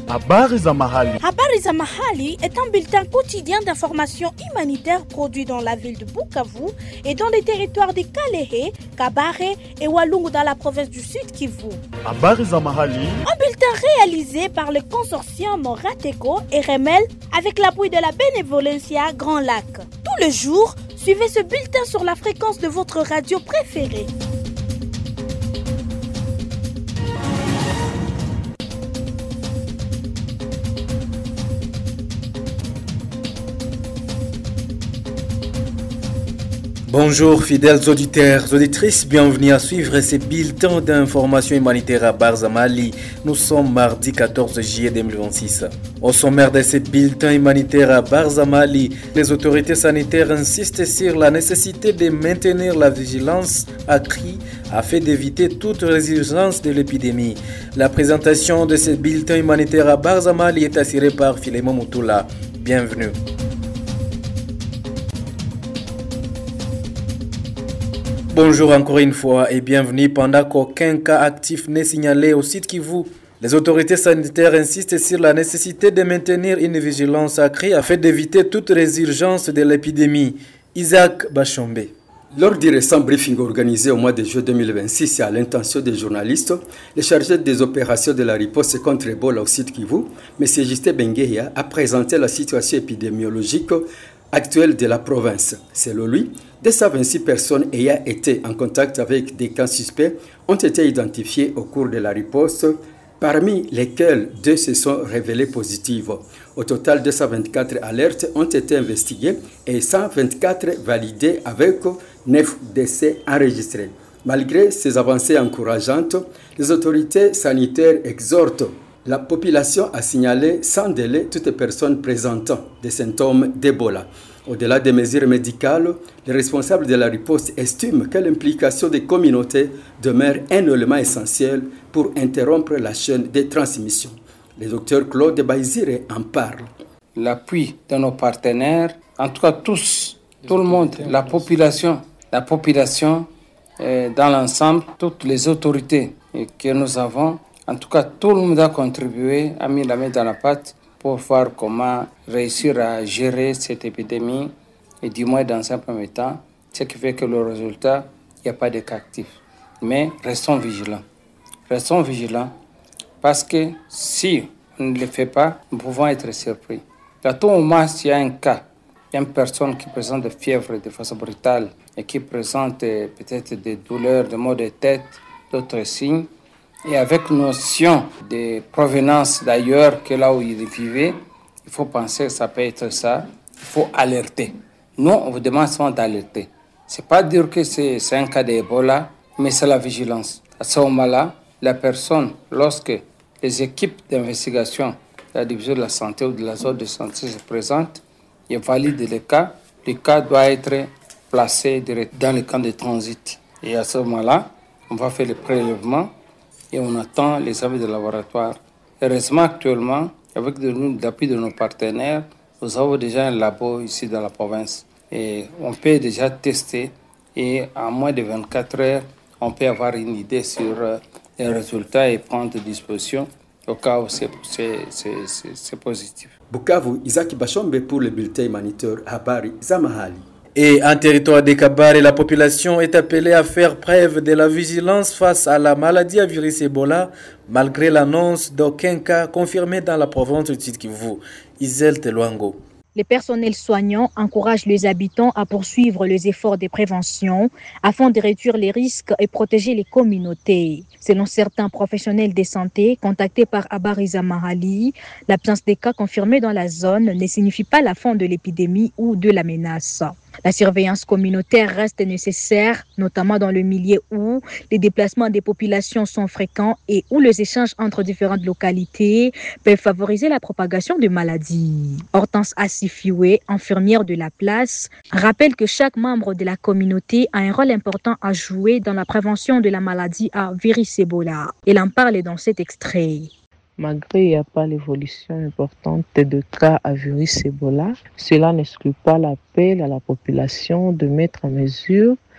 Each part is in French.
Habari za mahali. Habari za mahali est un bulletin quotidien d'information humanitaire produit dans la ville de Bukavu et dans les territoires de Kalehe, Kabare et Walungu dans la province du Sud Kivu. Habari za mahali. Un bulletin réalisé par le consortium Rateco et Remel avec l'appui de la Benevolencia Grand Lac. Tous les jours, suivez ce bulletin sur la fréquence de votre radio préférée. Bonjour fidèles auditeurs, auditrices, bienvenue à suivre ces bulletins d'information humanitaire à Barza Mali. Nous sommes mardi 14 juillet 2026. Au sommaire de ces bulletins humanitaires à Barza Mali, les autorités sanitaires insistent sur la nécessité de maintenir la vigilance accrue afin d'éviter toute résurgence de l'épidémie. La présentation de ces bulletins humanitaires à Barza Mali est assurée par Philémon Moutoula. Bienvenue. Bonjour encore une fois et bienvenue. Pendant qu'aucun cas actif n'est signalé au site Kivu, les autorités sanitaires insistent sur la nécessité de maintenir une vigilance accrue afin d'éviter toute résurgence de l'épidémie. Isaac Bachombe. Lors du récent briefing organisé au mois de juillet 2026 à l'intention des journalistes, le chargé des opérations de la riposte contre Ebola au site Kivu, M. Justin Bengueya, a présenté la situation épidémiologique actuelle de la province. Selon lui, 226 personnes ayant été en contact avec des cas suspects ont été identifiées au cours de la riposte, parmi lesquelles 2 se sont révélées positives. Au total, 224 alertes ont été investiguées et 124 validées avec 9 décès enregistrés. Malgré ces avancées encourageantes, les autorités sanitaires exhortent la population à signaler sans délai toute personne présentant des symptômes d'Ebola. Au-delà des mesures médicales, les responsables de la riposte estiment que l'implication des communautés demeure un élément essentiel pour interrompre la chaîne de transmission. Le docteur Claude Baizire en parle. L'appui de nos partenaires, en tout cas tous, tout le monde, la population dans l'ensemble, toutes les autorités que nous avons, en tout cas tout le monde a contribué, a mis la main dans la pâte pour voir comment réussir à gérer cette épidémie et du moins dans un premier temps, ce qui fait que le résultat, il n'y a pas de cas actifs. Mais restons vigilants. Restons vigilants parce que si on ne le fait pas, nous pouvons être surpris. À tout moment, s'il y a un cas, une personne qui présente des fièvres de façon brutale et qui présente peut-être des douleurs, des maux de tête, d'autres signes, et avec notion de provenance d'ailleurs que là où il vivait, il faut penser que ça peut être ça. Il faut alerter. Nous, on vous demande souvent d'alerter. Ce n'est pas dire que c'est un cas d'Ebola, mais c'est la vigilance. À ce moment-là, la personne, lorsque les équipes d'investigation de la division de la santé ou de la zone de santé se présentent et valident le cas doit être placé dans le camp de transit. Et à ce moment-là, on va faire le prélèvement et on attend les avis de laboratoire. Heureusement, actuellement, avec l'appui de nos partenaires, nous avons déjà un labo ici dans la province. Et on peut déjà tester et en moins de 24 heures, on peut avoir une idée sur les résultats et prendre des dispositions au cas où c'est positif. Bukavu, Isaac Bachombe pour le bulletin humanitaire Habari za Mahali. Et en territoire de Kabare, la population est appelée à faire preuve de la vigilance face à la maladie à virus Ebola, malgré l'annonce d'aucun cas confirmé dans la province du Sud Kivu. Isel Teluango. Les personnels soignants encouragent les habitants à poursuivre les efforts de prévention afin de réduire les risques et protéger les communautés. Selon certains professionnels de santé contactés par Habari za Mahali, l'absence des cas confirmés dans la zone ne signifie pas la fin de l'épidémie ou de la menace. La surveillance communautaire reste nécessaire, notamment dans le milieu où les déplacements des populations sont fréquents et où les échanges entre différentes localités peuvent favoriser la propagation de maladies. Hortense Assifioué, infirmière de la place, rappelle que chaque membre de la communauté a un rôle important à jouer dans la prévention de la maladie à virus Ebola. Elle en parle dans cet extrait. Malgré il n'y a pas l'évolution importante de cas à virus Ebola, cela n'exclut pas l'appel à la population de mettre en mesure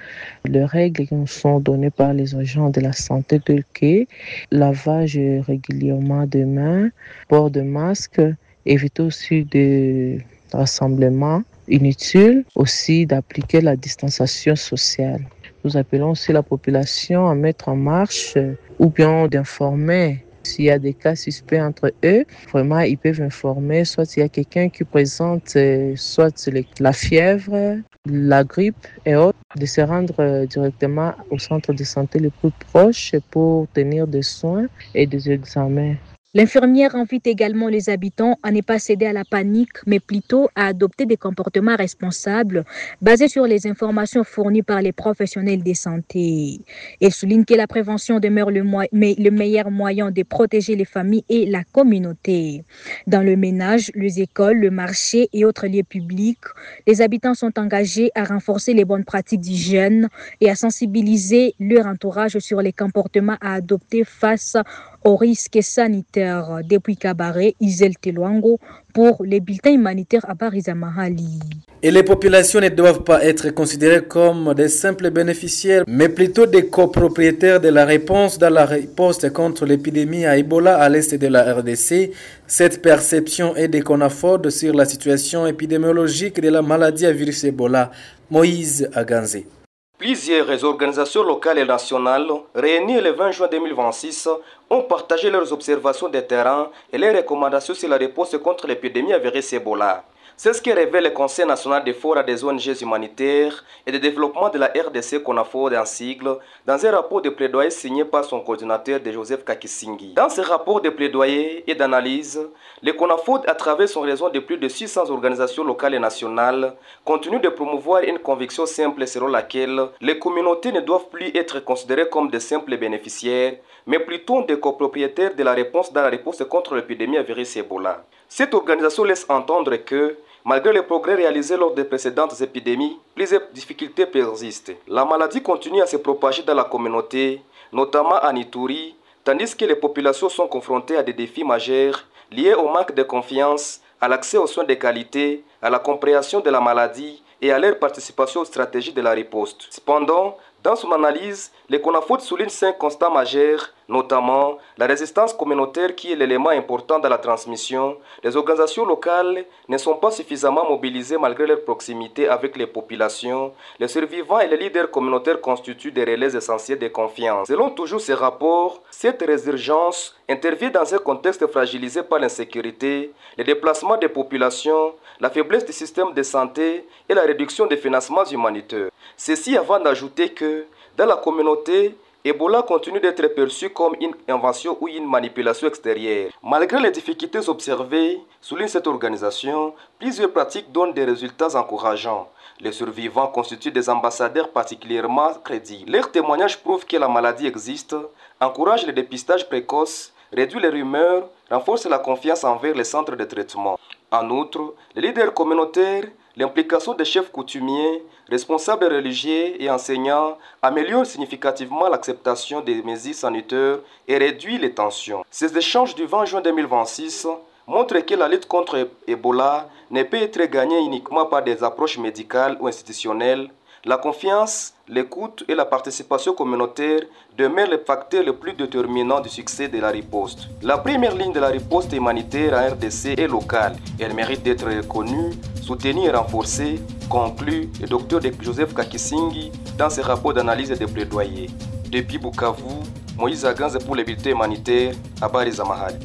Les règles qui nous sont données par les agents de la santé telles que lavage régulièrement des mains, port de masque, éviter aussi des rassemblements inutiles, aussi d'appliquer la distanciation sociale. Nous appelons aussi la population à mettre en marche ou bien d'informer s'il y a des cas suspects entre eux. Vraiment, ils peuvent informer, soit s'il y a quelqu'un qui présente soit la fièvre, la grippe et autres, de se rendre directement au centre de santé le plus proche pour tenir des soins et des examens. L'infirmière invite également les habitants à ne pas céder à la panique, mais plutôt à adopter des comportements responsables basés sur les informations fournies par les professionnels de santé. Elle souligne que la prévention demeure le meilleur moyen de protéger les familles et la communauté. Dans le ménage, les écoles, le marché et autres lieux publics, les habitants sont engagés à renforcer les bonnes pratiques d'hygiène et à sensibiliser leur entourage sur les comportements à adopter face aux risques sanitaires. Depuis Kabaré, Isel Teluango pour les bulletins humanitaires à Barizamahali. Et les populations ne doivent pas être considérées comme des simples bénéficiaires, mais plutôt des copropriétaires de la réponse dans la riposte contre l'épidémie à Ebola à l'est de la RDC. Cette perception est des CONAFOD sur la situation épidémiologique de la maladie à virus Ebola. Moïse Aganzé. Plusieurs organisations locales et nationales, réunies le 20 juin 2026, ont partagé leurs observations de terrain et les recommandations sur la réponse contre l'épidémie à virus Ebola. C'est ce que révèle le Conseil national d'efforts des ONG humanitaires et de développement de la RDC CONAFOD en sigle, dans un rapport de plaidoyer signé par son coordinateur de Joseph Kakisingi. Dans ce rapport de plaidoyer et d'analyse, le CONAFOD, à travers son réseau de plus de 600 organisations locales et nationales, continue de promouvoir une conviction simple selon laquelle les communautés ne doivent plus être considérées comme de simples bénéficiaires, mais plutôt des copropriétaires de la réponse dans la réponse contre l'épidémie à virus Ebola. Cette organisation laisse entendre que, malgré les progrès réalisés lors des précédentes épidémies, plusieurs difficultés persistent. La maladie continue à se propager dans la communauté, notamment à Ituri, tandis que les populations sont confrontées à des défis majeurs liés au manque de confiance, à l'accès aux soins de qualité, à la compréhension de la maladie et à leur participation aux stratégies de la riposte. Cependant, dans son analyse, le CONAFOD souligne 5 constats majeurs, notamment la résistance communautaire qui est l'élément important dans la transmission. Les organisations locales ne sont pas suffisamment mobilisées malgré leur proximité avec les populations. Les survivants et les leaders communautaires constituent des relais essentiels de confiance. Selon toujours ces rapports, cette résurgence intervient dans un contexte fragilisé par l'insécurité, le déplacement des populations, la faiblesse du système de santé et la réduction des financements humanitaires. Ceci avant d'ajouter que, dans la communauté, Ebola continue d'être perçu comme une invention ou une manipulation extérieure. Malgré les difficultés observées, souligne cette organisation, plusieurs pratiques donnent des résultats encourageants. Les survivants constituent des ambassadeurs particulièrement crédibles. Leurs témoignages prouvent que la maladie existe, encouragent le dépistage précoce, réduit les rumeurs, renforce la confiance envers les centres de traitement. En outre, les leaders communautaires, l'implication des chefs coutumiers, responsables religieux et enseignants améliore significativement l'acceptation des mesures sanitaires et réduit les tensions. Ces échanges du 20 juin 2026 montrent que la lutte contre Ebola ne peut être gagnée uniquement par des approches médicales ou institutionnelles. La confiance, l'écoute et la participation communautaire demeurent les facteurs les plus déterminants du succès de la riposte. La première ligne de la riposte humanitaire en RDC est locale. Elle mérite d'être reconnue, soutenue et renforcée, conclut le docteur Joseph Kakisingi dans ses rapports d'analyse et de plaidoyer. Depuis Bukavu, Moïse Aganze pour les bulletins humanitaires à Barizamahali.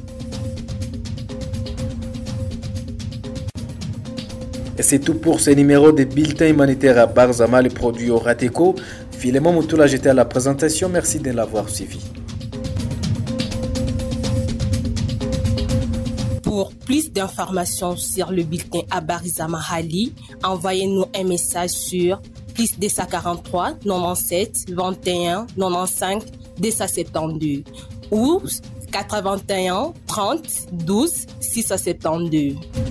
Et c'est tout pour ce numéro de bulletin humanitaire à Barzama, le produit au Rateco. Philemon Moutoula, j'étais à la présentation. Merci de l'avoir suivi. Pour plus d'informations sur le bulletin à Barizamahali, envoyez-nous un message sur +243 97 21 95 272 ou 81 30 12 672.